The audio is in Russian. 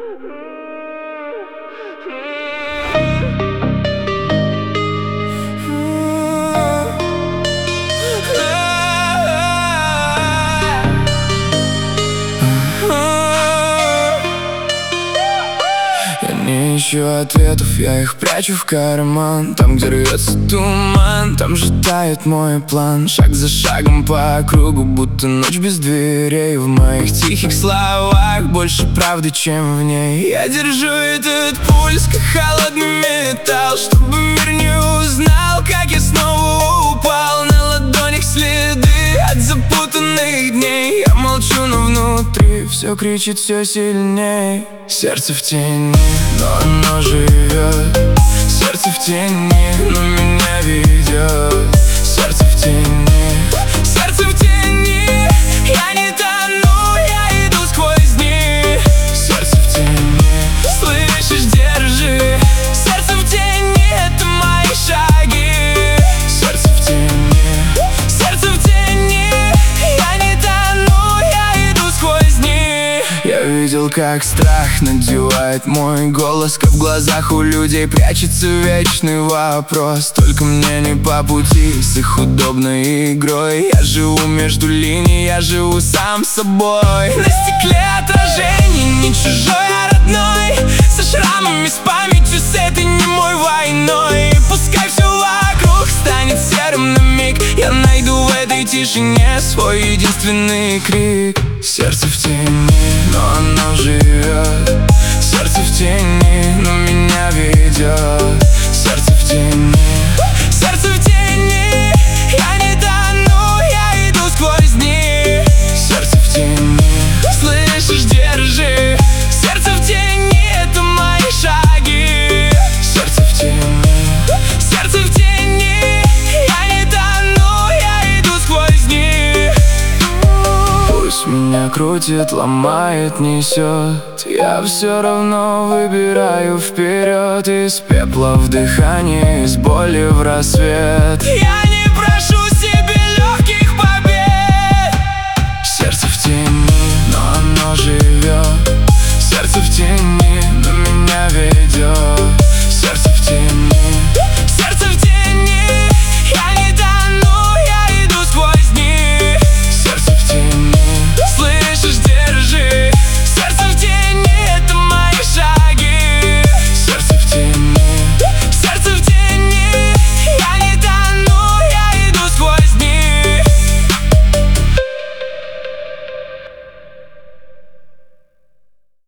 Не ищу ответов, я их прячу в карман. Там, где рвется туман, там же тает мой план. Шаг за шагом по кругу, будто ночь без дверей. В моих тихих словах больше правды, чем в ней. Я держу этот пульс, как холодный металл, чтобы мир не узнал, как я снова упал. На ладонях следы от запутанных дней. Я молчу, но внутри все кричит все сильней. Сердце в тени, но оно живет. Сердце в тени, но меня ведет. Сердце в тени, сердце в тени. Я не тону, я иду сквозь дни. Сердце в тени, слышишь, держи. Сердце в тени, это мои шаги. Сердце в тени, сердце в тени. Я не тону, я иду сквозь дни. Я видел, как страх надевает мой голос, как в глазах у людей прячется вечный вопрос. Только мне не по пути с их удобной игрой. Я живу между линий, я живу сам собой. На стекле отражений, не чужой, а родной. Со шрамами, с памятью, с этой немой войной. Пускай все вокруг станет серым на миг, я найду в этой тишине свой единственный крик. Сердце в тени, но оно живет. Сердце в тени, но меня ведет. Сердце в тени, сердце в тени. Я не тону, я иду сквозь дни. Сердце в тени, слышишь, держи. Сердце в тени, это мои шаги. Сердце в тени, сердце в тени. Я не тону, я иду сквозь дни. Пусть меня крутит, ломает, несет, я все равно выбираю вперед. Из пепла в дыхании, из боли в рассвет. Я не прошу себе легких побед. Сердце в тени, но оно живет.